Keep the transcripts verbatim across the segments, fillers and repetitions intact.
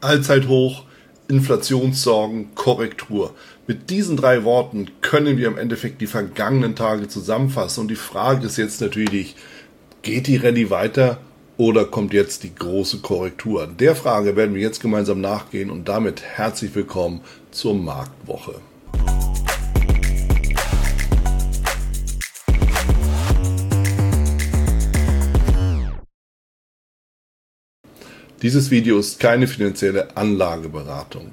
Allzeithoch, Inflationssorgen, Korrektur. Mit diesen drei Worten können wir im Endeffekt die vergangenen Tage zusammenfassen. Und die Frage ist jetzt natürlich, geht die Rallye weiter oder kommt jetzt die große Korrektur? Der Frage werden wir jetzt gemeinsam nachgehen und damit herzlich willkommen zur Marktwoche. Dieses Video ist keine finanzielle Anlageberatung.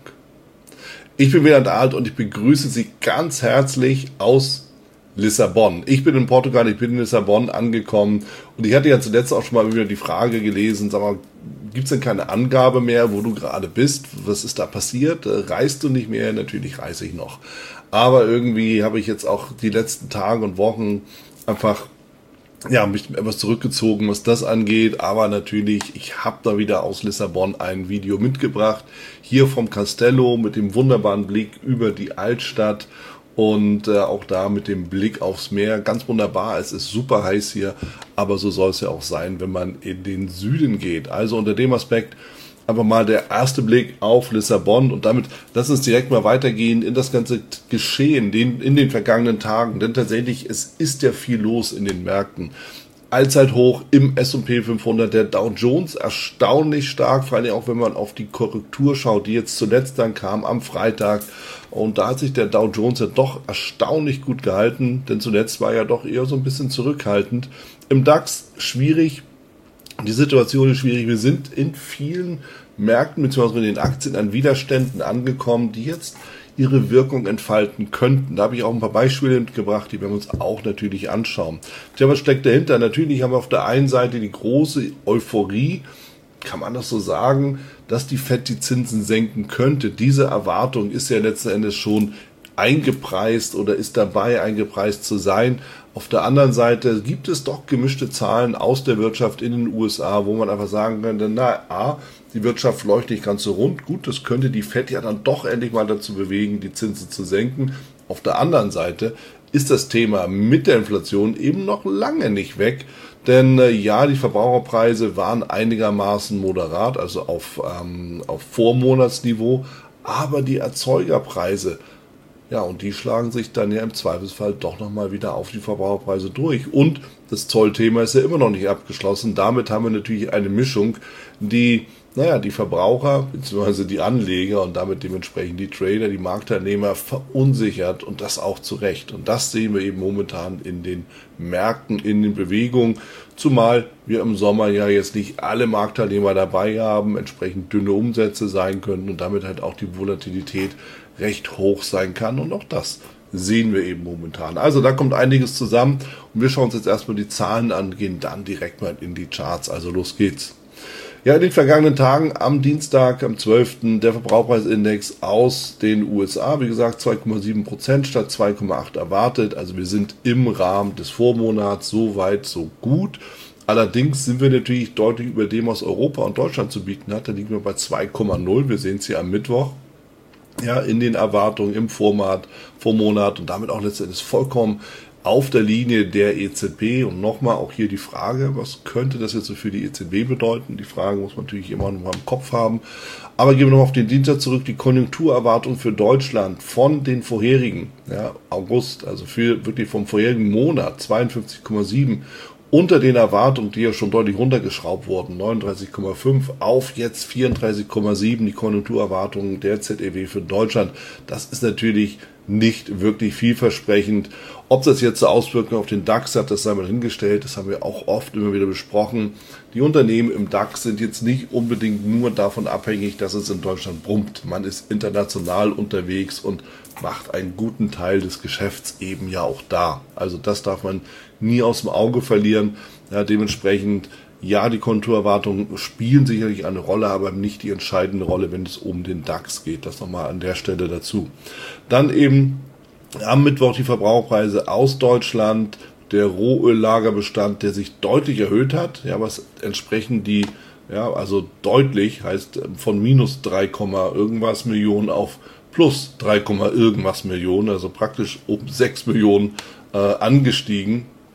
Ich bin Wieland Alt und ich begrüße Sie ganz herzlich aus Lissabon. Ich bin in Portugal, ich bin in Lissabon angekommen und ich hatte ja zuletzt auch schon mal wieder die Frage gelesen, sag mal, gibt es denn keine Angabe mehr, wo du gerade bist? Was ist da passiert? Reist du nicht mehr? Natürlich reise ich noch. Aber irgendwie habe ich jetzt auch die letzten Tage und Wochen einfach ja, mich etwas zurückgezogen, was das angeht, aber natürlich, ich habe da wieder aus Lissabon ein Video mitgebracht, hier vom Castello mit dem wunderbaren Blick über die Altstadt und äh, auch da mit dem Blick aufs Meer, ganz wunderbar, es ist super heiß hier, aber so soll es ja auch sein, wenn man in den Süden geht, also unter dem Aspekt einfach mal der erste Blick auf Lissabon und damit lass uns direkt mal weitergehen in das ganze Geschehen den, in den vergangenen Tagen, denn tatsächlich, es ist ja viel los in den Märkten. Allzeithoch im S und P fünfhundert, der Dow Jones erstaunlich stark, vor allem auch wenn man auf die Korrektur schaut, die jetzt zuletzt dann kam am Freitag und da hat sich der Dow Jones ja doch erstaunlich gut gehalten, denn zuletzt war er ja doch eher so ein bisschen zurückhaltend. Im DAX schwierig. Die Situation ist schwierig. Wir sind in vielen Märkten bzw. in den Aktien an Widerständen angekommen, die jetzt ihre Wirkung entfalten könnten. Da habe ich auch ein paar Beispiele mitgebracht, die werden wir uns auch natürlich anschauen. Tja, was steckt dahinter? Natürlich haben wir auf der einen Seite die große Euphorie, kann man das so sagen, dass die Fed die Zinsen senken könnte. Diese Erwartung ist ja letzten Endes schon eingepreist oder ist dabei eingepreist zu sein. Auf der anderen Seite gibt es doch gemischte Zahlen aus der Wirtschaft in den U S A, wo man einfach sagen könnte, na, A, die Wirtschaft läuft nicht ganz so rund. Gut, das könnte die Fed ja dann doch endlich mal dazu bewegen, die Zinsen zu senken. Auf der anderen Seite ist das Thema mit der Inflation eben noch lange nicht weg. Denn äh, ja, die Verbraucherpreise waren einigermaßen moderat, also auf, ähm, auf Vormonatsniveau, aber die Erzeugerpreise, ja, und die schlagen sich dann ja im Zweifelsfall doch nochmal wieder auf die Verbraucherpreise durch. Und das Zollthema ist ja immer noch nicht abgeschlossen. Damit haben wir natürlich eine Mischung, die, naja, die Verbraucher bzw. die Anleger und damit dementsprechend die Trader, die Marktteilnehmer verunsichert und das auch zu Recht. Und das sehen wir eben momentan in den Märkten, in den Bewegungen. Zumal wir im Sommer ja jetzt nicht alle Marktteilnehmer dabei haben, entsprechend dünne Umsätze sein können und damit halt auch die Volatilität recht hoch sein kann und auch das sehen wir eben momentan. Also da kommt einiges zusammen und wir schauen uns jetzt erstmal die Zahlen an, gehen dann direkt mal in die Charts, also los geht's. Ja, in den vergangenen Tagen am Dienstag, am zwölften der Verbraucherpreisindex aus den U S A, wie gesagt zwei Komma sieben Prozent statt zwei Komma acht erwartet, also wir sind im Rahmen des Vormonats, so weit, so gut. Allerdings sind wir natürlich deutlich über dem, was Europa und Deutschland zu bieten hat, da liegen wir bei zwei Komma null, wir sehen es hier am Mittwoch. Ja, in den Erwartungen im Vormonat, Vormonat und damit auch letztendlich vollkommen auf der Linie der E Z B. Und nochmal auch hier die Frage, was könnte das jetzt so für die E Z B bedeuten? Die Frage muss man natürlich immer noch mal im Kopf haben. Aber gehen wir noch auf den Dienstag zurück, die Konjunkturerwartung für Deutschland von den vorherigen, ja, August, also für wirklich vom vorherigen Monat, zweiundfünfzig Komma sieben, unter den Erwartungen, die ja schon deutlich runtergeschraubt wurden, neununddreißig Komma fünf auf jetzt vierunddreißig Komma sieben, die Konjunkturerwartungen der Z E W für Deutschland. Das ist natürlich nicht wirklich vielversprechend. Ob das jetzt Auswirkungen auf den DAX hat, das sei mal hingestellt, das haben wir auch oft immer wieder besprochen. Die Unternehmen im DAX sind jetzt nicht unbedingt nur davon abhängig, dass es in Deutschland brummt. Man ist international unterwegs und macht einen guten Teil des Geschäfts eben ja auch da. Also das darf man nie aus dem Auge verlieren. Ja, dementsprechend, ja, die Konjunkturerwartungen spielen sicherlich eine Rolle, aber nicht die entscheidende Rolle, wenn es um den DAX geht. Das nochmal an der Stelle dazu. Dann eben am Mittwoch die Verbraucherpreise aus Deutschland, der Rohöllagerbestand, der sich deutlich erhöht hat, ja, was entsprechend die, ja, also deutlich heißt von minus drei, irgendwas Millionen auf plus drei, irgendwas Millionen, also praktisch um sechs Millionen äh, angestiegen.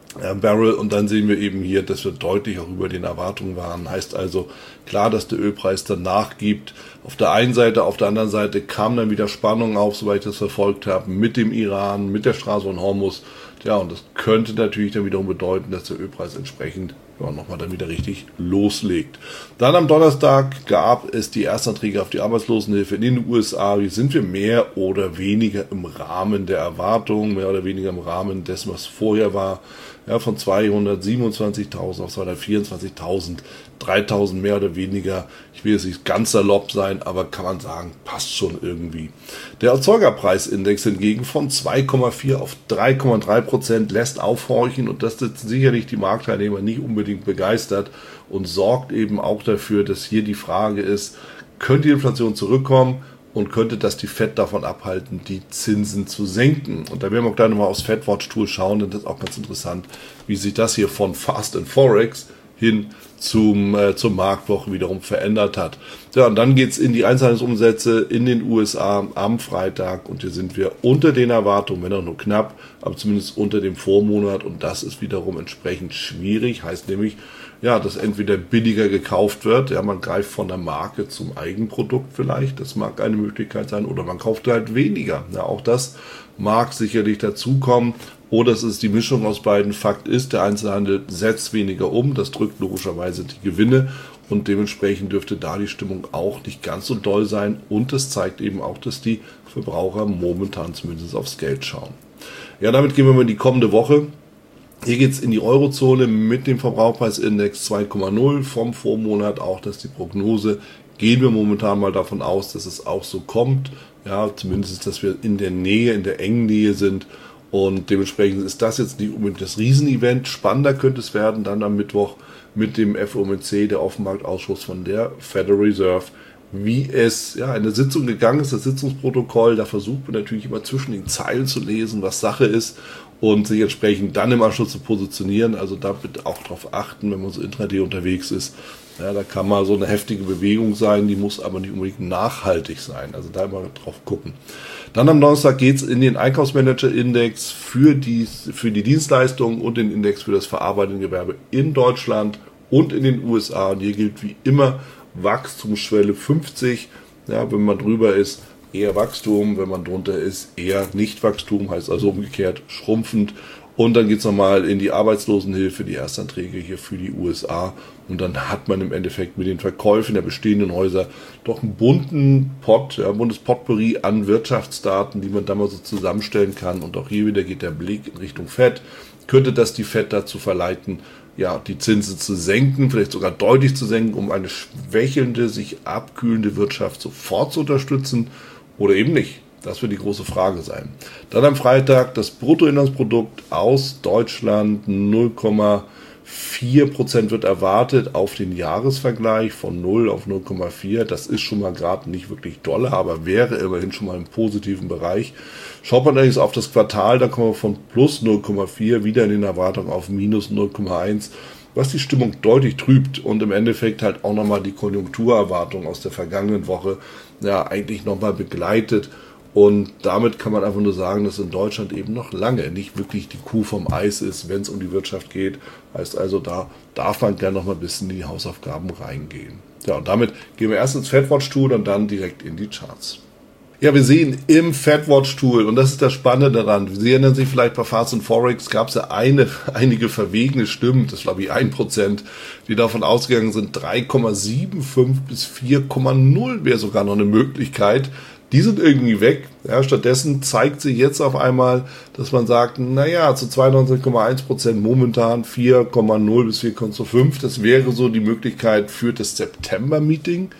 äh, Barrel. Und dann sehen wir eben hier, dass wir deutlich auch über den Erwartungen waren. Heißt also klar, dass der Ölpreis dann nachgibt. Auf der einen Seite, auf der anderen Seite kam dann wieder Spannung auf, soweit ich das verfolgt habe, mit dem Iran, mit der Straße von Hormuz. Ja, und das könnte natürlich dann wiederum bedeuten, dass der Ölpreis entsprechend ja, nochmal dann wieder richtig loslegt. Dann am Donnerstag gab es die Erstanträge auf die Arbeitslosenhilfe in den U S A. Hier sind wir mehr oder weniger im Rahmen der Erwartungen, mehr oder weniger im Rahmen dessen, was vorher war. Ja, von zweihundertsiebenundzwanzigtausend auf zweihundertvierundzwanzigtausend, dreitausend mehr oder weniger. Ich will jetzt nicht ganz salopp sein, aber kann man sagen, passt schon irgendwie. Der Erzeugerpreisindex hingegen von zwei Komma vier auf drei Komma drei Prozent lässt aufhorchen, und das ist sicherlich die Marktteilnehmer nicht unbedingt begeistert und sorgt eben auch dafür, dass hier die Frage ist, könnte die Inflation zurückkommen? Und könnte das die Fed davon abhalten, die Zinsen zu senken? Und da werden wir auch gleich nochmal aufs FedWatch-Tool schauen, denn das ist auch ganz interessant, wie sich das hier von Fast and Forex hin zum, äh, zur Marktwoche wiederum verändert hat. Ja, und dann geht's in die Einzelhandelsumsätze in den U S A am Freitag, und hier sind wir unter den Erwartungen, wenn auch nur knapp, aber zumindest unter dem Vormonat, und das ist wiederum entsprechend schwierig, heißt nämlich, ja, dass entweder billiger gekauft wird, ja, man greift von der Marke zum Eigenprodukt vielleicht, das mag eine Möglichkeit sein, oder man kauft halt weniger, ja, auch das mag sicherlich dazukommen, oder es ist die Mischung aus beiden. Fakt ist, der Einzelhandel setzt weniger um, das drückt logischerweise die Gewinne, und dementsprechend dürfte da die Stimmung auch nicht ganz so doll sein, und das zeigt eben auch, dass die Verbraucher momentan zumindest aufs Geld schauen. Ja, damit gehen wir mal in die kommende Woche. Hier geht es in die Eurozone mit dem Verbraucherpreisindex zwei Komma null vom Vormonat, auch dass die Prognose, gehen wir momentan mal davon aus, dass es auch so kommt, ja, zumindest, dass wir in der Nähe, in der engen Nähe sind, und dementsprechend ist das jetzt nicht unbedingt das Riesenevent. Spannender könnte es werden dann am Mittwoch mit dem F O M C, der Offenmarktausschuss von der Federal Reserve, wie es ja in der Sitzung gegangen ist, das Sitzungsprotokoll. Da versucht man natürlich immer zwischen den Zeilen zu lesen, was Sache ist, und sich entsprechend dann im Anschluss zu positionieren. Also da bitte auch darauf achten, wenn man so intraday unterwegs ist. Ja, da kann mal so eine heftige Bewegung sein, die muss aber nicht unbedingt nachhaltig sein. Also da immer drauf gucken. Dann am Donnerstag geht es in den Einkaufsmanager-Index für die, für die Dienstleistungen und den Index für das verarbeitende Gewerbe in Deutschland und in den U S A. Und hier gilt wie immer Wachstumsschwelle fünfzig. Ja, wenn man drüber ist, eher Wachstum, wenn man drunter ist, eher Nicht-Wachstum, heißt also umgekehrt schrumpfend. Und dann geht es nochmal in die Arbeitslosenhilfe, die Erstanträge hier für die U S A. Und dann hat man im Endeffekt mit den Verkäufen der bestehenden Häuser doch einen bunten Pot, ja, buntes Potpourri an Wirtschaftsdaten, die man da mal so zusammenstellen kann. Und auch hier wieder geht der Blick in Richtung Fed. Könnte das die Fed dazu verleiten, ja, die Zinsen zu senken, vielleicht sogar deutlich zu senken, um eine schwächelnde, sich abkühlende Wirtschaft sofort zu unterstützen, oder eben nicht? Das wird die große Frage sein. Dann am Freitag das Bruttoinlandsprodukt aus Deutschland, null Komma vier Prozent wird erwartet auf den Jahresvergleich von null auf null Komma vier. Das ist schon mal gerade nicht wirklich dolle, aber wäre immerhin schon mal im positiven Bereich. Schaut man allerdings auf das Quartal, da kommen wir von plus null Komma vier wieder in den Erwartungen auf minus null Komma eins. Was die Stimmung deutlich trübt und im Endeffekt halt auch nochmal die Konjunkturerwartung aus der vergangenen Woche ja eigentlich nochmal begleitet. Und damit kann man einfach nur sagen, dass in Deutschland eben noch lange nicht wirklich die Kuh vom Eis ist, wenn es um die Wirtschaft geht. Heißt also, da darf man gerne noch mal ein bisschen in die Hausaufgaben reingehen. Ja, und damit gehen wir erst ins FedWatch-Tool und dann direkt in die Charts. Ja, wir sehen im FedWatch-Tool, und das ist das Spannende daran, Sie erinnern sich vielleicht bei Fast and Forex, gab es ja eine, einige verwegene Stimmen, das war wie ein Prozent, die davon ausgegangen sind, drei Komma fünfundsiebzig bis vier Komma null wäre sogar noch eine Möglichkeit. Die sind irgendwie weg. Ja, stattdessen zeigt sich jetzt auf einmal, dass man sagt, naja, zu zweiundneunzig Komma eins Prozent momentan vier Komma null bis vier Komma fünf. Das wäre so die Möglichkeit für das September-Meeting.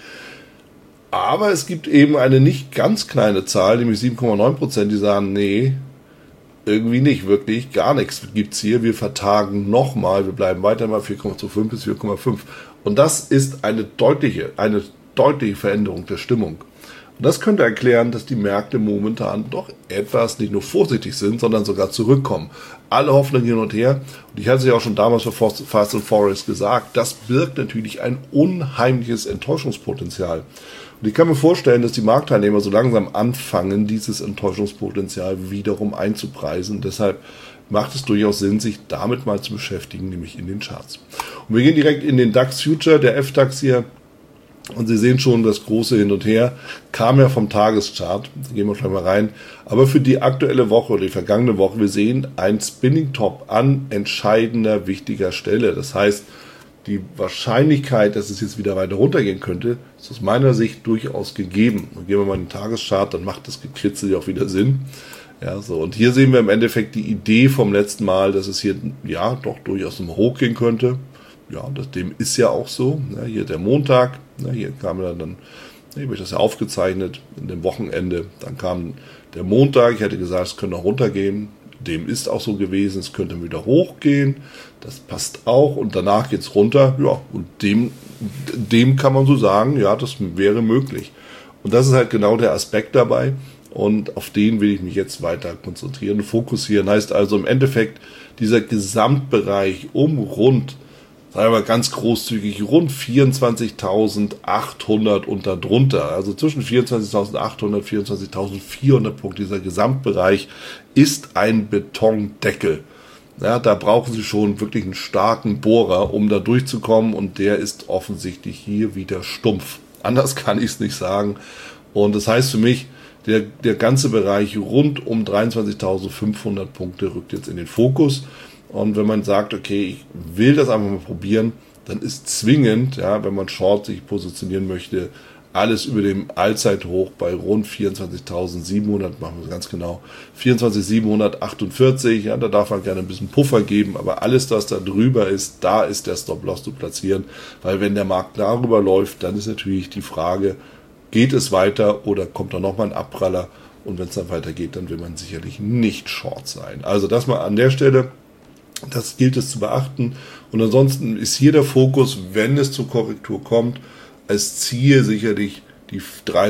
Aber es gibt eben eine nicht ganz kleine Zahl, nämlich sieben Komma neun Prozent, die sagen, nee, irgendwie nicht, wirklich, gar nichts gibt's hier. Wir vertagen nochmal, wir bleiben weiter mal vier Komma fünf bis vier Komma fünf. Und das ist eine deutliche, eine deutliche Veränderung der Stimmung. Und das könnte erklären, dass die Märkte momentan doch etwas nicht nur vorsichtig sind, sondern sogar zurückkommen. Alle Hoffnungen hin und her. Und ich hatte es ja auch schon damals für Fast and Forex gesagt, das birgt natürlich ein unheimliches Enttäuschungspotenzial. Und ich kann mir vorstellen, dass die Marktteilnehmer so langsam anfangen, dieses Enttäuschungspotenzial wiederum einzupreisen. Deshalb macht es durchaus Sinn, sich damit mal zu beschäftigen, nämlich in den Charts. Und wir gehen direkt in den DAX Future, der F DAX hier. Und Sie sehen schon, das große Hin und Her kam ja vom Tageschart. Da gehen wir gleich mal rein. Aber für die aktuelle Woche oder die vergangene Woche, wir sehen ein Spinning Top an entscheidender, wichtiger Stelle. Das heißt, die Wahrscheinlichkeit, dass es jetzt wieder weiter runtergehen könnte, ist aus meiner Sicht durchaus gegeben. Und gehen wir mal in den Tageschart, dann macht das Gekritzel ja auch wieder Sinn. Ja, so. Und hier sehen wir im Endeffekt die Idee vom letzten Mal, dass es hier, ja, doch durchaus nochmal hochgehen könnte. Ja, das, dem ist ja auch so. Ja, hier der Montag, ja, hier kam dann, dann hier habe ich das ja aufgezeichnet, in dem Wochenende. Dann kam der Montag, ich hätte gesagt, es könnte noch runtergehen. Dem ist auch so gewesen, es könnte wieder hochgehen. Das passt auch. Und danach geht es runter. Ja, und dem, dem kann man so sagen, ja, das wäre möglich. Und das ist halt genau der Aspekt dabei. Und auf den will ich mich jetzt weiter konzentrieren und fokussieren. Heißt also im Endeffekt, dieser Gesamtbereich um rund, sagen wir mal ganz großzügig, rund vierundzwanzigtausendachthundert und darunter. Also zwischen vierundzwanzigtausendachthundert, vierundzwanzigtausendvierhundert Punkte. Dieser Gesamtbereich ist ein Betondeckel. Ja, da brauchen Sie schon wirklich einen starken Bohrer, um da durchzukommen. Und der ist offensichtlich hier wieder stumpf. Anders kann ich es nicht sagen. Und das heißt für mich, der, der ganze Bereich rund um dreiundzwanzigtausendfünfhundert Punkte rückt jetzt in den Fokus. Und wenn man sagt, okay, ich will das einfach mal probieren, dann ist zwingend, ja, wenn man Short sich positionieren möchte, alles über dem Allzeithoch bei rund vierundzwanzigtausendsiebenhundert, machen wir es ganz genau, vierundzwanzigtausendsiebenhundertachtundvierzig, ja, da darf man gerne ein bisschen Puffer geben, aber alles, was da drüber ist, da ist der Stop-Loss zu platzieren, weil wenn der Markt darüber läuft, dann ist natürlich die Frage, geht es weiter oder kommt da nochmal ein Abpraller? Und wenn es dann weitergeht, dann will man sicherlich nicht Short sein. Also das mal an der Stelle. Das gilt es zu beachten. Und ansonsten ist hier der Fokus, wenn es zur Korrektur kommt, als Ziel sicherlich die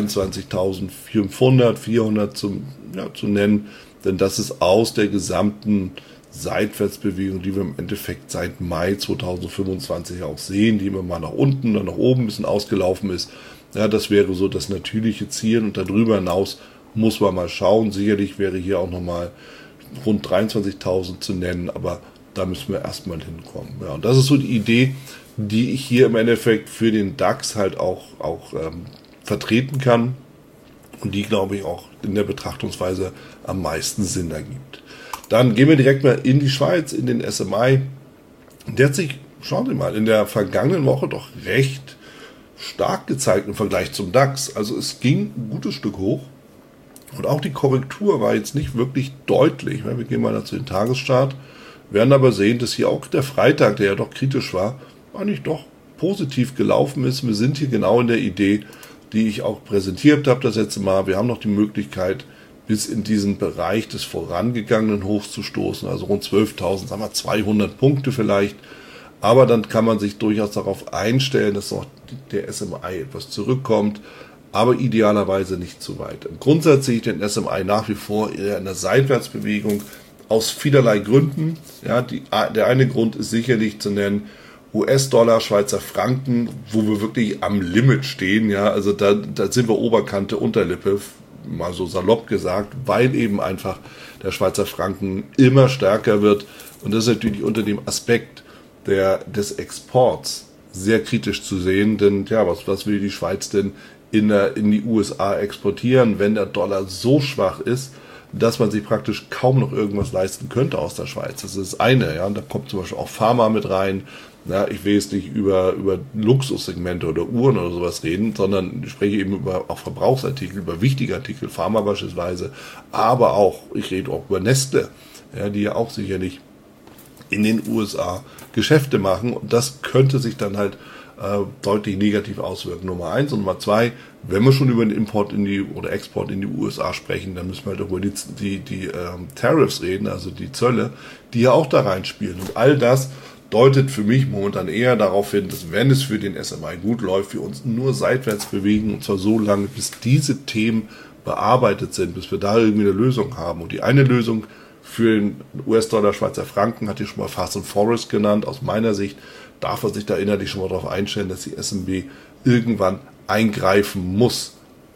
dreiundzwanzigtausendfünfhundert, vierhundert zum, ja, zu nennen. Denn das ist aus der gesamten Seitwärtsbewegung, die wir im Endeffekt seit Mai zweitausendfünfundzwanzig auch sehen, die immer mal nach unten, dann nach oben ein bisschen ausgelaufen ist. Ja, das wäre so das natürliche Ziel. Und darüber hinaus muss man mal schauen. Sicherlich wäre hier auch nochmal rund dreiundzwanzigtausend zu nennen, aber da müssen wir erstmal hinkommen. Ja, und das ist so die Idee, die ich hier im Endeffekt für den DAX halt auch, auch ähm, vertreten kann und die, glaube ich, auch in der Betrachtungsweise am meisten Sinn ergibt. Dann gehen wir direkt mal in die Schweiz, in den S M I. Der hat sich, schauen Sie mal, in der vergangenen Woche doch recht stark gezeigt im Vergleich zum DAX. Also es ging ein gutes Stück hoch. Und auch die Korrektur war jetzt nicht wirklich deutlich. Wir gehen mal zu den Tagesstart, werden aber sehen, dass hier auch der Freitag, der ja doch kritisch war, eigentlich doch positiv gelaufen ist. Wir sind hier genau in der Idee, die ich auch präsentiert habe das letzte Mal. Wir haben noch die Möglichkeit, bis in diesen Bereich des vorangegangenen Hochs zu stoßen, also rund zwölftausend, sagen wir zweihundert Punkte vielleicht. Aber dann kann man sich durchaus darauf einstellen, dass auch der S M I etwas zurückkommt, aber idealerweise nicht zu weit. Im Grundsatz sehe ich den S M I nach wie vor eher in der Seitwärtsbewegung aus vielerlei Gründen. Ja, die, der eine Grund ist sicherlich zu nennen, U S-Dollar, Schweizer Franken, wo wir wirklich am Limit stehen. Ja, also da, da sind wir Oberkante, Unterlippe, mal so salopp gesagt, weil eben einfach der Schweizer Franken immer stärker wird. Und das ist natürlich unter dem Aspekt der, des Exports sehr kritisch zu sehen. Denn ja, was, was will die Schweiz denn in, der, in die U S A exportieren, wenn der Dollar so schwach ist, dass man sich praktisch kaum noch irgendwas leisten könnte aus der Schweiz. Das ist das eine. Ja, und da kommt zum Beispiel auch Pharma mit rein. Ja, ich will jetzt nicht über, über Luxussegmente oder Uhren oder sowas reden, sondern ich spreche eben über auch Verbrauchsartikel, über wichtige Artikel, Pharma beispielsweise, aber auch, ich rede auch über Nestle, ja, die ja auch sicherlich in den U S A Geschäfte machen und das könnte sich dann halt äh, deutlich negativ auswirken. Nummer eins und Nummer zwei, wenn wir schon über den Import in die oder Export in die U S A sprechen, dann müssen wir halt über die, die, die ähm, Tariffs reden, also die Zölle, die ja auch da reinspielen und all das deutet für mich momentan eher darauf hin, dass wenn es für den S M I gut läuft, wir uns nur seitwärts bewegen und zwar so lange, bis diese Themen bearbeitet sind, bis wir da irgendwie eine Lösung haben. Und die eine Lösung für den U S-Dollar, Schweizer Franken, hat hier schon mal Fast and Forest genannt. Aus meiner Sicht darf man sich da innerlich schon mal darauf einstellen, dass die S N B irgendwann eingreifen muss.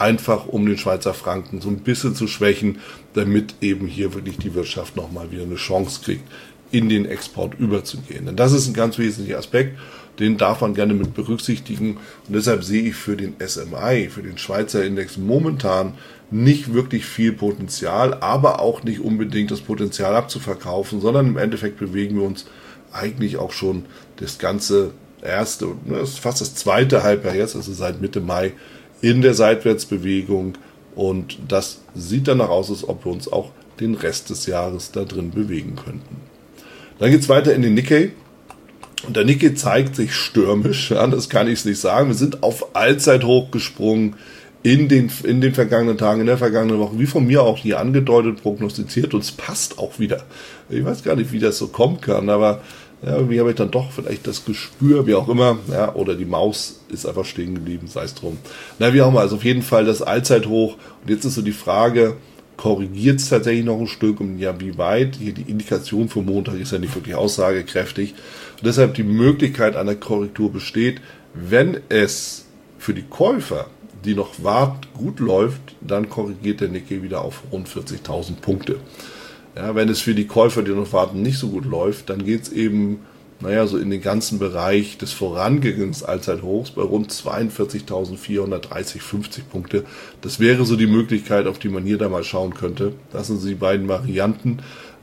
einfach um den Schweizer Franken so ein bisschen zu schwächen, damit eben hier wirklich die Wirtschaft nochmal wieder eine Chance kriegt, in den Export überzugehen. Denn das ist ein ganz wesentlicher Aspekt, den darf man gerne mit berücksichtigen. Und deshalb sehe ich für den S M I, für den Schweizer Index momentan nicht wirklich viel Potenzial, aber auch nicht unbedingt das Potenzial abzuverkaufen, sondern im Endeffekt bewegen wir uns eigentlich auch schon das ganze erste, das ist fast das zweite Halbjahr jetzt, also seit Mitte Mai, in der Seitwärtsbewegung. Und das sieht danach aus, als ob wir uns auch den Rest des Jahres da drin bewegen könnten. Dann geht es weiter in den Nikkei. Und der Nikkei zeigt sich stürmisch, ja, das kann ich nicht sagen. Wir sind auf Allzeithoch gesprungen in den, in den vergangenen Tagen, in der vergangenen Woche, wie von mir auch hier angedeutet, prognostiziert. Und es passt auch wieder. Ich weiß gar nicht, wie das so kommen kann, aber ja, irgendwie habe ich dann doch vielleicht das Gespür, wie auch immer, ja, oder die Maus ist einfach stehen geblieben, sei es drum. Na, wie auch immer, also auf jeden Fall das Allzeithoch. Und jetzt ist so die Frage, korrigiert es tatsächlich noch ein Stück und ja, wie weit? Hier die Indikation für Montag ist ja nicht wirklich aussagekräftig. Und deshalb die Möglichkeit einer Korrektur besteht, wenn es für die Käufer, die noch warten, gut läuft, dann korrigiert der Nikkei wieder auf rund vierzigtausend Punkte. Ja, wenn es für die Käufer, die noch warten, nicht so gut läuft, dann geht es eben, naja, so in den ganzen Bereich des vorangegangenen Allzeithochs bei rund zweiundvierzigtausendvierhundertdreißig, fünfzig Punkte. Das wäre so die Möglichkeit, auf die man hier da mal schauen könnte. Das sind so die beiden Varianten,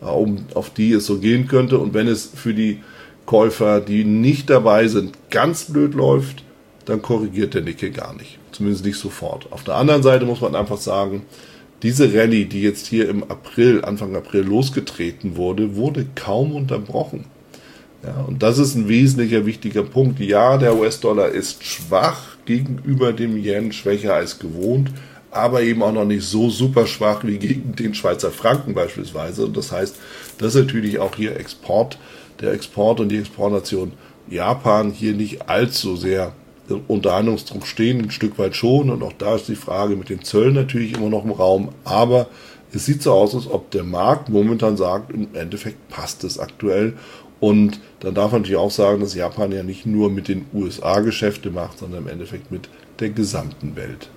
auf die es so gehen könnte. Und wenn es für die Käufer, die nicht dabei sind, ganz blöd läuft, dann korrigiert der Nikkei gar nicht. Zumindest nicht sofort. Auf der anderen Seite muss man einfach sagen, diese Rallye, die jetzt hier im April, Anfang April losgetreten wurde, wurde kaum unterbrochen. Ja, und das ist ein wesentlicher, wichtiger Punkt. Ja, der U S-Dollar ist schwach gegenüber dem Yen, schwächer als gewohnt, aber eben auch noch nicht so super schwach wie gegen den Schweizer Franken beispielsweise. Und das heißt, dass natürlich auch hier Export, der Export und die Exportnation Japan hier nicht allzu sehr unter Handlungsdruck stehen, ein Stück weit schon. Und auch da ist die Frage mit den Zöllen natürlich immer noch im Raum. Aber es sieht so aus, als ob der Markt momentan sagt, im Endeffekt passt es aktuell. Und dann darf man natürlich auch sagen, dass Japan ja nicht nur mit den U S A Geschäfte macht, sondern im Endeffekt mit der gesamten Welt.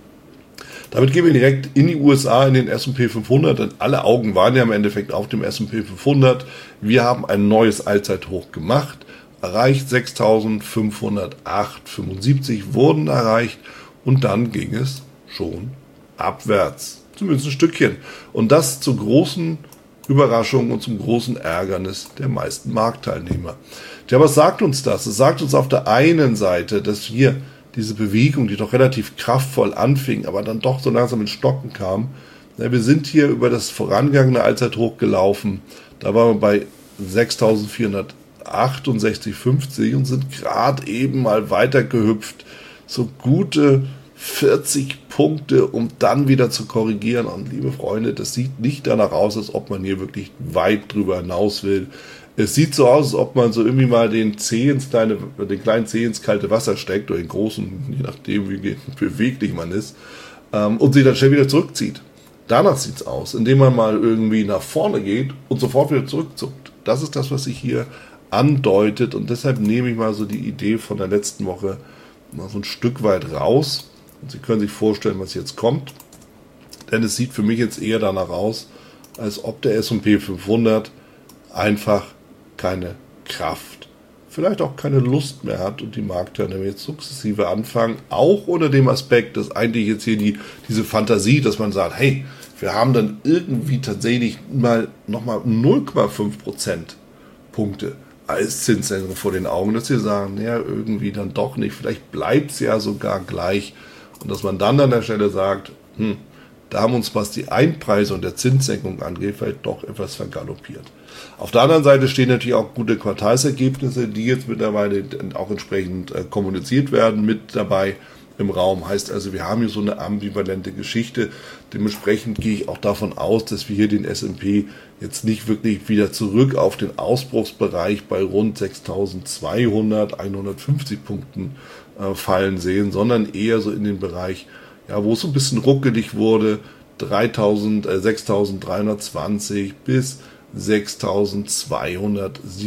Damit gehen wir direkt in die U S A, in den S und P fünfhundert, denn alle Augen waren ja im Endeffekt auf dem S und P fünfhundert. Wir haben ein neues Allzeithoch gemacht, erreicht sechstausendfünfhundertacht Komma fünfundsiebzig wurden erreicht und dann ging es schon abwärts, zumindest ein Stückchen. Und das zur großen Überraschung und zum großen Ärgernis der meisten Marktteilnehmer. Tja, was sagt uns das? Es sagt uns auf der einen Seite, dass wir diese Bewegung, die doch relativ kraftvoll anfing, aber dann doch so langsam ins Stocken kam, ja, wir sind hier über das vorangegangene Allzeithoch gelaufen, da waren wir bei sechstausendvierhundertachtundsechzig Komma fünfzig und sind gerade eben mal weiter gehüpft, so gute vierzig Punkte, um dann wieder zu korrigieren. Und liebe Freunde, das sieht nicht danach aus, als ob man hier wirklich weit drüber hinaus will. Es sieht so aus, als ob man so irgendwie mal den Zeh ins kleine, den kleinen Zeh ins kalte Wasser steckt oder den großen, je nachdem wie beweglich man ist, ähm, und sich dann schnell wieder zurückzieht. Danach sieht es aus, indem man mal irgendwie nach vorne geht und sofort wieder zurückzuckt. Das ist das, was sich hier andeutet, und deshalb nehme ich mal so die Idee von der letzten Woche mal so ein Stück weit raus. Und Sie können sich vorstellen, was jetzt kommt, denn es sieht für mich jetzt eher danach aus, als ob der S und P fünfhundert einfach keine Kraft, vielleicht auch keine Lust mehr hat und die Marktteilnehmer jetzt sukzessive anfangen, auch unter dem Aspekt, dass eigentlich jetzt hier die, diese Fantasie, dass man sagt, hey, wir haben dann irgendwie tatsächlich mal nochmal null Komma fünf Prozent Punkte als Zinssenkung vor den Augen, dass sie sagen, naja, irgendwie dann doch nicht, vielleicht bleibt es ja sogar gleich. Und dass man dann an der Stelle sagt, hm, da haben uns, was die Einpreisung der Zinssenkung angeht, vielleicht doch etwas vergaloppiert. Auf der anderen Seite stehen natürlich auch gute Quartalsergebnisse, die jetzt mittlerweile auch entsprechend äh, kommuniziert werden, mit dabei im Raum. Heißt also, wir haben hier so eine ambivalente Geschichte. Dementsprechend gehe ich auch davon aus, dass wir hier den S und P jetzt nicht wirklich wieder zurück auf den Ausbruchsbereich bei rund sechstausendzweihundert, hundertfünfzig Punkten äh, fallen sehen, sondern eher so in den Bereich, ja, wo es so ein bisschen ruckelig wurde, dreitausend, äh, sechstausenddreihundertzwanzig bis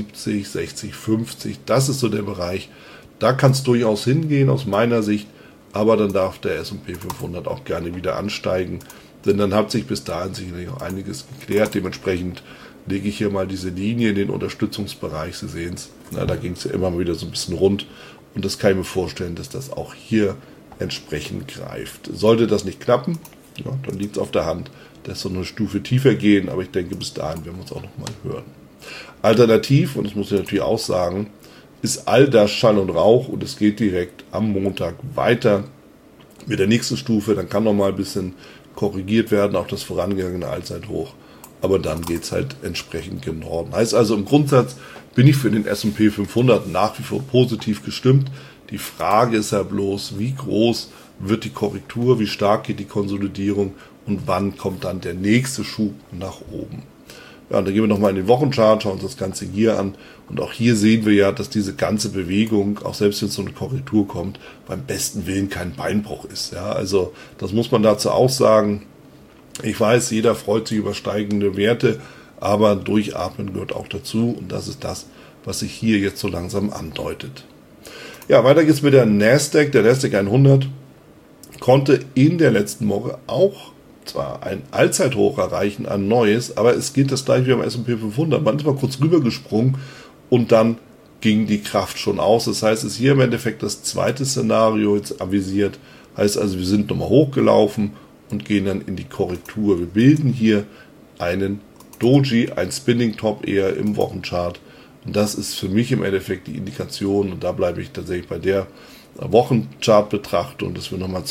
sechstausendzweihundertsiebzig, sechzig, fünfzig. Das ist so der Bereich. Da kann es durchaus hingehen aus meiner Sicht. aber dann darf der S und P fünfhundert auch gerne wieder ansteigen, denn dann hat sich bis dahin sicherlich auch einiges geklärt. Dementsprechend lege ich hier mal diese Linie in den Unterstützungsbereich. Sie sehen es, da ging es ja immer mal wieder so ein bisschen rund und das kann ich mir vorstellen, dass das auch hier entsprechend greift. Sollte das nicht klappen, ja, dann liegt es auf der Hand, dass so eine Stufe tiefer gehen, aber ich denke, bis dahin werden wir uns auch nochmal hören. Alternativ, und das muss ich natürlich auch sagen, ist all das Schall und Rauch und es geht direkt am Montag weiter mit der nächsten Stufe. Dann kann noch mal ein bisschen korrigiert werden, auch das vorangegangene Allzeithoch, aber dann geht es halt entsprechend gen Norden. Heißt also, im Grundsatz bin ich für den S und P fünfhundert nach wie vor positiv gestimmt. Die Frage ist ja bloß, wie groß wird die Korrektur, wie stark geht die Konsolidierung und wann kommt dann der nächste Schub nach oben. Ja, und dann gehen wir nochmal in den Wochenchart, schauen uns das Ganze hier an. Und auch hier sehen wir ja, dass diese ganze Bewegung, auch selbst wenn so eine Korrektur kommt, beim besten Willen kein Beinbruch ist. Ja, also das muss man dazu auch sagen. Ich weiß, jeder freut sich über steigende Werte, aber Durchatmen gehört auch dazu. Und das ist das, was sich hier jetzt so langsam andeutet. Ja, weiter geht's mit der Nasdaq. Der Nasdaq hundert konnte in der letzten Woche auch zwar ein Allzeithoch erreichen, ein neues, aber es geht das gleich wie beim S und P fünfhundert. Man ist mal kurz rübergesprungen und dann ging die Kraft schon aus. Das heißt, es ist hier im Endeffekt das zweite Szenario jetzt avisiert. Heißt also, wir sind nochmal hochgelaufen und gehen dann in die Korrektur. Wir bilden hier einen Doji, ein Spinning Top eher im Wochenchart. Und das ist für mich im Endeffekt die Indikation. Und da bleibe ich tatsächlich bei der Wochenchart-Betrachtung, dass wir nochmal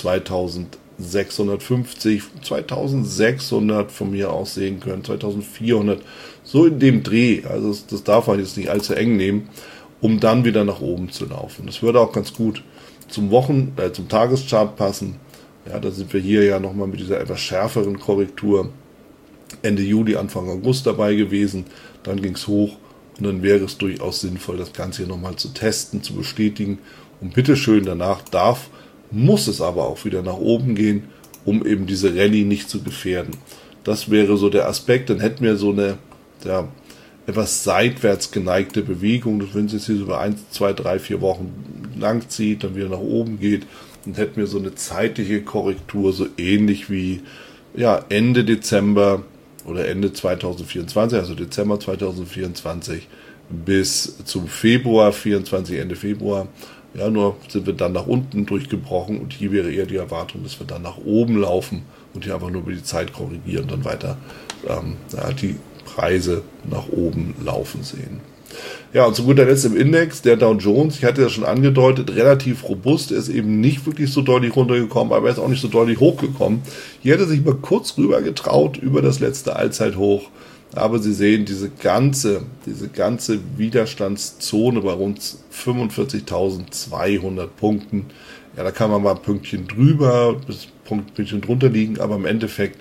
zweitausendsechshundertfünfzig, zweitausendsechshundert von mir aus sehen können, zweitausendvierhundert, so in dem Dreh. Also das, das darf man jetzt nicht allzu eng nehmen, um dann wieder nach oben zu laufen. Das würde auch ganz gut zum Wochen-, äh, zum Tageschart passen. Ja, da sind wir hier ja nochmal mit dieser etwas schärferen Korrektur Ende Juli, Anfang August dabei gewesen. Dann ging es hoch und dann wäre es durchaus sinnvoll, das Ganze hier nochmal zu testen, zu bestätigen. Und bitteschön, danach darf, muss es aber auch wieder nach oben gehen, um eben diese Rallye nicht zu gefährden. Das wäre so der Aspekt. Dann hätten wir so eine ja, etwas seitwärts geneigte Bewegung. Wenn es jetzt hier so über eins, zwei, drei, vier Wochen lang zieht, dann wieder nach oben geht, dann hätten wir so eine zeitliche Korrektur, so ähnlich wie ja, Ende Dezember oder Ende zweitausendvierundzwanzig, also Dezember zweitausendvierundzwanzig bis zum Februar vierundzwanzig, Ende Februar. Ja, nur sind wir dann nach unten durchgebrochen und hier wäre eher die Erwartung, dass wir dann nach oben laufen und hier einfach nur über die Zeit korrigieren und dann weiter ähm, ja, die Preise nach oben laufen sehen. Ja, und zu guter Letzt im Index, der Dow Jones, ich hatte ja schon angedeutet, relativ robust, er ist eben nicht wirklich so deutlich runtergekommen, aber er ist auch nicht so deutlich hochgekommen. Hier hätte er sich mal kurz rüber getraut über das letzte Allzeithoch. Aber Sie sehen, diese ganze, diese ganze Widerstandszone bei rund fünfundvierzigtausendzweihundert Punkten, ja, da kann man mal ein Pünktchen drüber, bis ein Pünktchen drunter liegen, aber im Endeffekt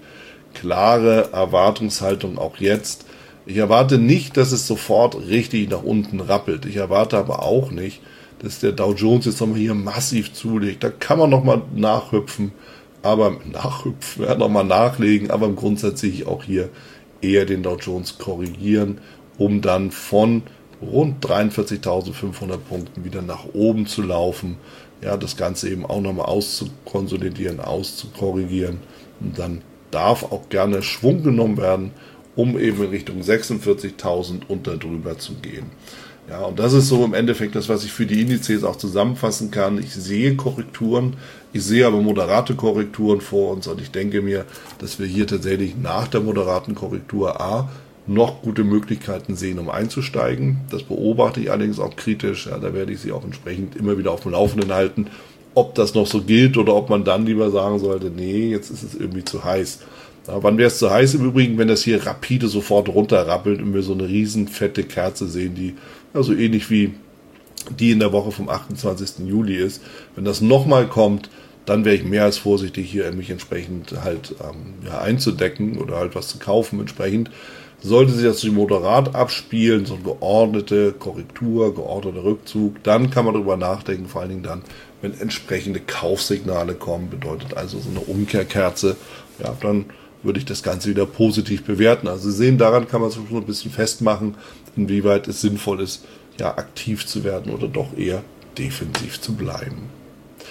klare Erwartungshaltung auch jetzt. Ich erwarte nicht, dass es sofort richtig nach unten rappelt. Ich erwarte aber auch nicht, dass der Dow Jones jetzt nochmal hier massiv zulegt. Da kann man nochmal nachhüpfen, aber nachhüpfen, ja, nochmal nachlegen, aber im Grundsatz sehe ich auch hier eher den Dow Jones korrigieren, um dann von rund dreiundvierzigtausendfünfhundert Punkten wieder nach oben zu laufen. Ja, das Ganze eben auch nochmal auszukonsolidieren, auszukorrigieren. Und dann darf auch gerne Schwung genommen werden, um eben in Richtung sechsundvierzigtausend und darüber zu gehen. Ja, und das ist so im Endeffekt das, was ich für die Indizes auch zusammenfassen kann. Ich sehe Korrekturen, ich sehe aber moderate Korrekturen vor uns und ich denke mir, dass wir hier tatsächlich nach der moderaten Korrektur A noch gute Möglichkeiten sehen, um einzusteigen. Das beobachte ich allerdings auch kritisch. Ja, da werde ich Sie auch entsprechend immer wieder auf dem Laufenden halten, ob das noch so gilt oder ob man dann lieber sagen sollte, nee, jetzt ist es irgendwie zu heiß. Ja, wann wäre es zu heiß im Übrigen, wenn das hier rapide sofort runterrappelt und wir so eine riesen fette Kerze sehen, die ja, so ähnlich wie die in der Woche vom achtundzwanzigsten Juli ist. Wenn das nochmal kommt, dann wäre ich mehr als vorsichtig, hier mich entsprechend halt ähm, ja, einzudecken oder halt was zu kaufen entsprechend. Sollte sich das moderat abspielen, so eine geordnete Korrektur, geordneter Rückzug, dann kann man darüber nachdenken, vor allen Dingen dann, wenn entsprechende Kaufsignale kommen, bedeutet also so eine Umkehrkerze, ja, dann würde ich das Ganze wieder positiv bewerten. Also Sie sehen, daran kann man es schon ein bisschen festmachen, inwieweit es sinnvoll ist, ja, aktiv zu werden oder doch eher defensiv zu bleiben.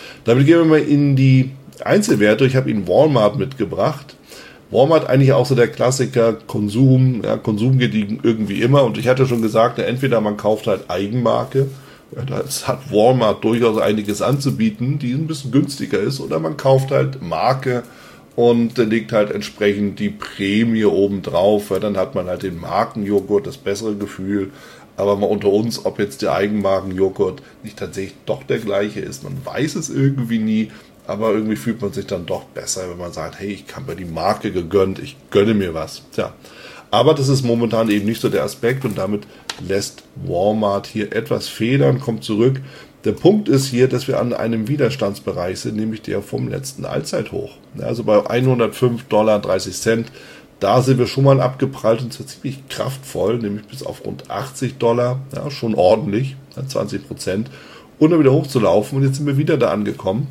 Damit gehen wir mal in die Einzelwerte. Ich habe Ihnen Walmart mitgebracht. Walmart eigentlich auch so der Klassiker Konsum. Ja, Konsum geht irgendwie immer. Und ich hatte schon gesagt, ja, entweder man kauft halt Eigenmarke. Ja, das hat Walmart durchaus einiges anzubieten, die ein bisschen günstiger ist. Oder man kauft halt Marke und legt halt entsprechend die Prämie oben drauf. Ja, dann hat man halt den Markenjoghurt, das bessere Gefühl. Aber mal unter uns, ob jetzt der Eigenmarkenjoghurt nicht tatsächlich doch der gleiche ist. Man weiß es irgendwie nie, aber irgendwie fühlt man sich dann doch besser, wenn man sagt, hey, ich habe mir die Marke gegönnt, ich gönne mir was. Tja, aber das ist momentan eben nicht so der Aspekt und damit lässt Walmart hier etwas federn, kommt zurück. Der Punkt ist hier, dass wir an einem Widerstandsbereich sind, nämlich der vom letzten Allzeithoch. Also bei hundertfünf Dollar dreißig Cent. Da sind wir schon mal abgeprallt und zwar ziemlich kraftvoll, nämlich bis auf rund achtzig Dollar, ja, schon ordentlich, zwanzig Prozent, und dann wieder hochzulaufen. Und jetzt sind wir wieder da angekommen.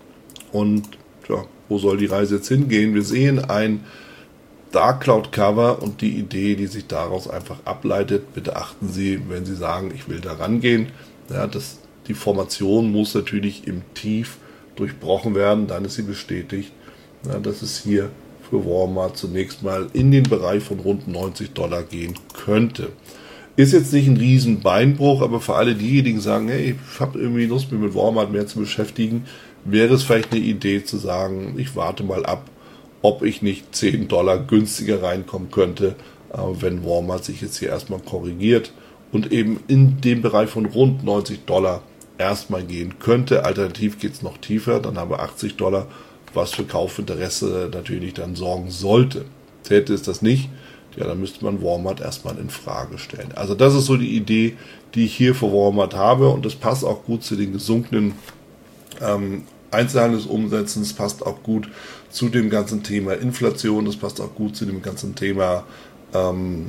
Und ja, wo soll die Reise jetzt hingehen? Wir sehen ein Dark Cloud Cover und die Idee, die sich daraus einfach ableitet. Bitte achten Sie, wenn Sie sagen, ich will da rangehen, ja, das, die Formation muss natürlich im Tief durchbrochen werden, dann ist sie bestätigt, ja, dass es hier für Walmart zunächst mal in den Bereich von rund neunzig Dollar gehen könnte. Ist jetzt nicht ein riesen Beinbruch, aber für alle diejenigen, die sagen, hey, ich habe irgendwie Lust, mich mit Walmart mehr zu beschäftigen, wäre es vielleicht eine Idee zu sagen, ich warte mal ab, ob ich nicht zehn Dollar günstiger reinkommen könnte, wenn Walmart sich jetzt hier erstmal korrigiert und eben in dem Bereich von rund neunzig Dollar erstmal gehen könnte. Alternativ geht es noch tiefer, dann haben wir achtzig Dollar, was für Kaufinteresse natürlich dann sorgen sollte. Täte es das nicht, ja, dann müsste man Walmart erstmal in Frage stellen. Also das ist so die Idee, die ich hier für Walmart habe und das passt auch gut zu den gesunkenen ähm, Einzelhandelsumsätzen, es passt auch gut zu dem ganzen Thema Inflation, das passt auch gut zu dem ganzen Thema ähm,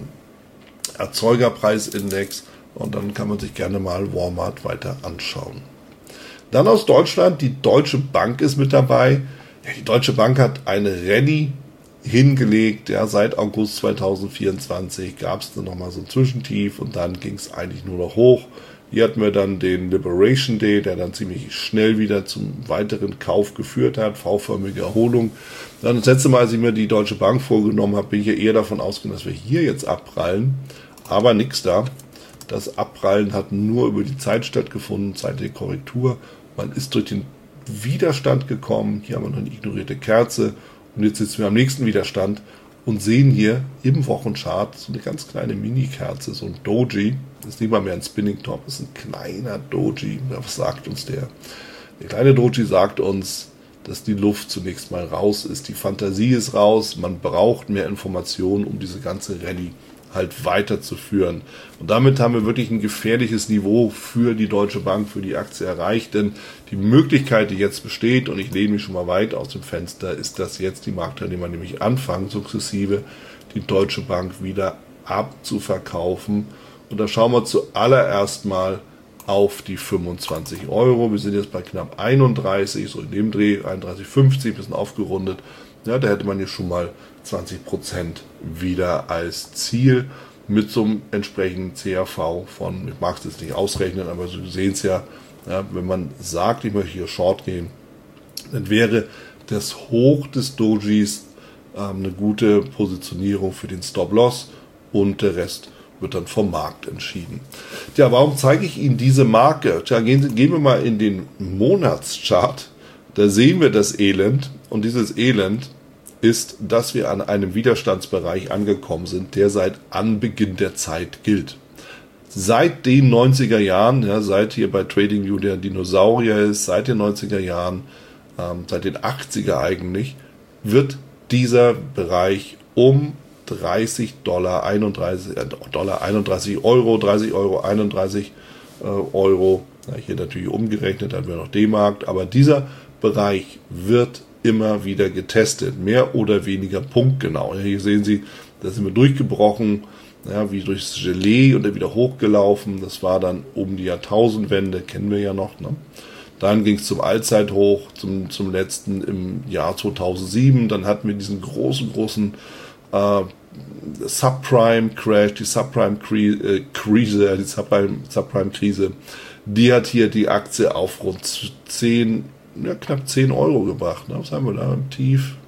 Erzeugerpreisindex und dann kann man sich gerne mal Walmart weiter anschauen. Dann aus Deutschland, die Deutsche Bank ist mit dabei. Ja, die Deutsche Bank hat eine Rallye hingelegt. Ja, seit August zweitausendvierundzwanzig gab es dann nochmal so ein Zwischentief und dann ging es eigentlich nur noch hoch. Hier hatten wir dann den Liberation Day, der dann ziemlich schnell wieder zum weiteren Kauf geführt hat, V-förmige Erholung. Dann das letzte Mal, als ich mir die Deutsche Bank vorgenommen habe, bin ich ja eher davon ausgegangen, dass wir hier jetzt abprallen, aber nichts da. Das Abprallen hat nur über die Zeit stattgefunden, zeitliche Korrektur. Man ist durch den Widerstand gekommen, hier haben wir noch eine ignorierte Kerze und jetzt sitzen wir am nächsten Widerstand und sehen hier im Wochenchart so eine ganz kleine Mini-Kerze, so ein Doji. Das ist nicht mal mehr ein Spinning Top, das ist ein kleiner Doji. Was sagt uns der? Der kleine Doji sagt uns, dass die Luft zunächst mal raus ist. Die Fantasie ist raus, man braucht mehr Informationen, um diese ganze Rallye halt weiterzuführen. Und damit haben wir wirklich ein gefährliches Niveau für die Deutsche Bank, für die Aktie erreicht, denn die Möglichkeit, die jetzt besteht, und ich lehne mich schon mal weit aus dem Fenster, ist, dass jetzt die Marktteilnehmer nämlich anfangen, sukzessive die Deutsche Bank wieder abzuverkaufen. Und da schauen wir zuallererst mal auf die fünfundzwanzig Euro. Wir sind jetzt bei knapp einunddreißig, so in dem Dreh, einunddreißig fünfzig, ein bisschen aufgerundet. Ja, da hätte man hier schon mal zwanzig Prozent wieder als Ziel mit so einem entsprechenden C A V von, ich mag es jetzt nicht ausrechnen, aber Sie sehen es ja, ja, wenn man sagt, ich möchte hier Short gehen, dann wäre das Hoch des Dojis ähm, eine gute Positionierung für den Stop-Loss und der Rest wird dann vom Markt entschieden. Tja, warum zeige ich Ihnen diese Marke? Tja, gehen, gehen wir mal in den Monatschart, da sehen wir das Elend und dieses Elend ist, dass wir an einem Widerstandsbereich angekommen sind, der seit Anbeginn der Zeit gilt. Seit den neunziger Jahren, ja, seit hier bei TradingView der Dinosaurier ist, seit den neunziger Jahren, ähm, seit den achtziger eigentlich, wird dieser Bereich um dreißig Dollar, einunddreißig, äh, Dollar, einunddreißig Euro, dreißig Euro, einunddreißig äh, Euro, ja, hier natürlich umgerechnet, dann wäre noch D-Mark, aber dieser Bereich wird immer wieder getestet, mehr oder weniger punktgenau. Ja, hier sehen Sie, da sind wir durchgebrochen, ja, wie durchs Gelee und dann wieder hochgelaufen. Das war dann um die Jahrtausendwende, kennen wir ja noch. Ne? Dann ging es zum Allzeithoch, zum, zum letzten im Jahr zweitausendsieben. Dann hatten wir diesen großen, großen äh, Subprime-Crash, die Subprime-Krise, die Subprime-Krise. Die hat hier die Aktie auf rund zehn ja, knapp zehn Euro gebracht. Ne? Was haben wir da im Tief?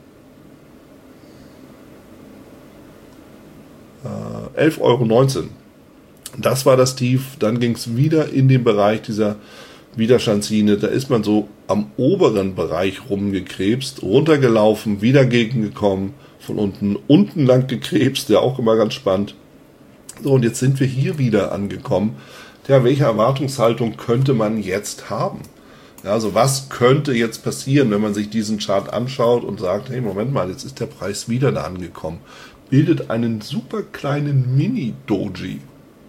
Äh, elf Euro neunzehn. Das war das Tief. Dann ging es wieder in den Bereich dieser Widerstandslinie. Da ist man so am oberen Bereich rumgekrebst, runtergelaufen, wieder gegengekommen, von unten, unten lang gekrebst, ja auch immer ganz spannend. So, und jetzt sind wir hier wieder angekommen. Ja, welche Erwartungshaltung könnte man jetzt haben? Ja, also was könnte jetzt passieren, wenn man sich diesen Chart anschaut und sagt, hey, Moment mal, jetzt ist der Preis wieder da angekommen. Bildet einen super kleinen Mini-Doji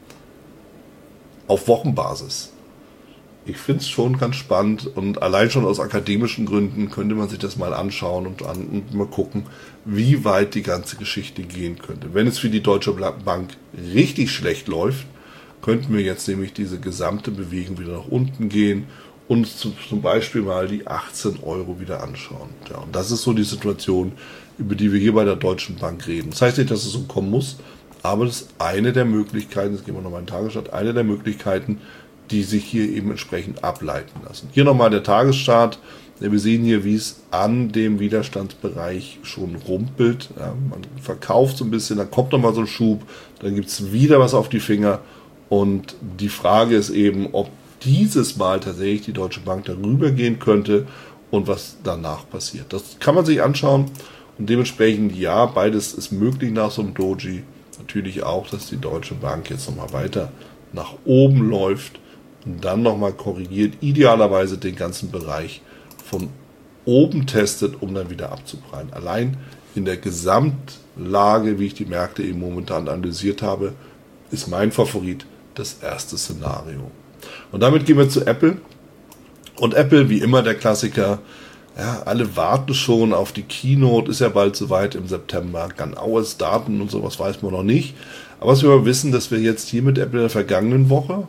auf Wochenbasis. Ich finde es schon ganz spannend und allein schon aus akademischen Gründen könnte man sich das mal anschauen und, an, und mal gucken, wie weit die ganze Geschichte gehen könnte. Wenn es für die Deutsche Bank richtig schlecht läuft, könnten wir jetzt nämlich diese gesamte Bewegung wieder nach unten gehen und zum Beispiel mal die achtzehn Euro wieder anschauen. Ja, und das ist so die Situation, über die wir hier bei der Deutschen Bank reden. Das heißt nicht, dass es so kommen muss, aber das ist eine der Möglichkeiten, jetzt gehen wir nochmal in den Tagesstart, eine der Möglichkeiten, die sich hier eben entsprechend ableiten lassen. Hier nochmal der Tagesstart. Wir sehen hier, wie es an dem Widerstandsbereich schon rumpelt. Ja, man verkauft so ein bisschen, dann kommt nochmal so ein Schub, dann gibt es wieder was auf die Finger. Und die Frage ist eben, ob dieses Mal tatsächlich die Deutsche Bank darüber gehen könnte und was danach passiert. Das kann man sich anschauen und dementsprechend, ja, beides ist möglich nach so einem Doji. Natürlich auch, dass die Deutsche Bank jetzt nochmal weiter nach oben läuft und dann nochmal korrigiert, idealerweise den ganzen Bereich von oben testet, um dann wieder abzuprallen. Allein in der Gesamtlage, wie ich die Märkte eben momentan analysiert habe, ist mein Favorit das erste Szenario. Und damit gehen wir zu Apple. Und Apple, wie immer der Klassiker, ja, alle warten schon auf die Keynote, ist ja bald soweit im September. Genaues Daten und sowas weiß man noch nicht. Aber was wir aber wissen, dass wir jetzt hier mit Apple in der vergangenen Woche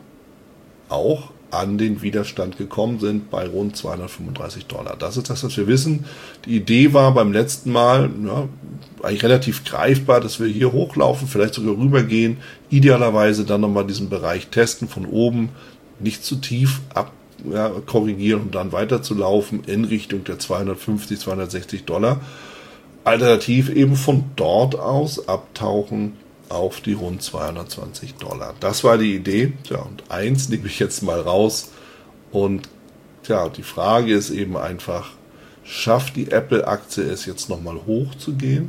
auch an den Widerstand gekommen sind bei rund zweihundertfünfunddreißig Dollar. Das ist das, was wir wissen. Die Idee war beim letzten Mal ja, eigentlich relativ greifbar, dass wir hier hochlaufen, vielleicht sogar rübergehen, idealerweise dann nochmal diesen Bereich testen von oben, nicht zu tief ab, ja, korrigieren und dann weiter zu laufen in Richtung der zweihundertfünfzig, zweihundertsechzig Dollar. Alternativ eben von dort aus abtauchen auf die rund zweihundertzwanzig Dollar. Das war die Idee. Tja, und eins nehme ich jetzt mal raus. Und tja, die Frage ist eben einfach, schafft die Apple-Aktie es jetzt nochmal hoch zu gehen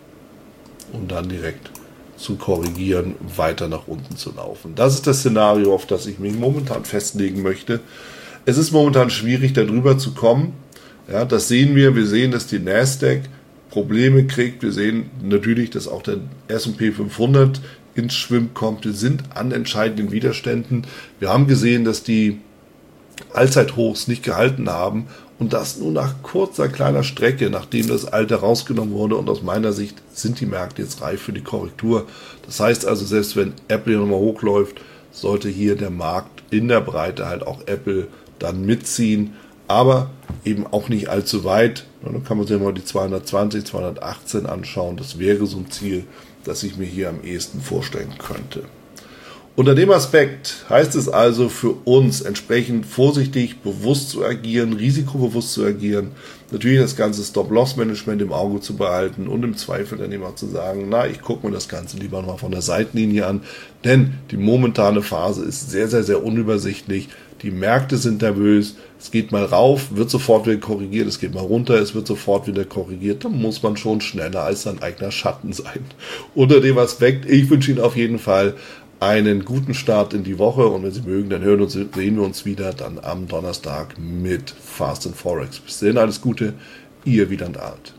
und dann direkt zu korrigieren, weiter nach unten zu laufen? Das ist das Szenario, auf das ich mich momentan festlegen möchte. Es ist momentan schwierig, darüber zu kommen. Ja, das sehen wir. Wir sehen, dass die Nasdaq Probleme kriegt. Wir sehen natürlich, dass auch der S und P fünfhundert ins Schwimmen kommt. Wir sind an entscheidenden Widerständen. Wir haben gesehen, dass die Allzeithochs nicht gehalten haben und das nur nach kurzer, kleiner Strecke, nachdem das Alte rausgenommen wurde. Und aus meiner Sicht sind die Märkte jetzt reif für die Korrektur. Das heißt also, selbst wenn Apple hier nochmal hochläuft, sollte hier der Markt in der Breite halt auch Apple dann mitziehen. Aber eben auch nicht allzu weit. Dann kann man sich mal die zweihundertzwanzig, zweihundertachtzehn anschauen. Das wäre so ein Ziel, das ich mir hier am ehesten vorstellen könnte. Unter dem Aspekt heißt es also für uns entsprechend vorsichtig, bewusst zu agieren, risikobewusst zu agieren, natürlich das ganze Stop-Loss-Management im Auge zu behalten und im Zweifel dann eben auch zu sagen, na, ich gucke mir das Ganze lieber mal von der Seitenlinie an, denn die momentane Phase ist sehr, sehr, sehr unübersichtlich. Die Märkte sind nervös, es geht mal rauf, wird sofort wieder korrigiert, es geht mal runter, es wird sofort wieder korrigiert. Da muss man schon schneller als sein eigener Schatten sein. Unter dem Aspekt, ich wünsche Ihnen auf jeden Fall einen guten Start in die Woche und wenn Sie mögen, dann hören und sehen wir uns wieder dann am Donnerstag mit Fast and Forex. Bis dahin alles Gute, Ihr Wieland Alt.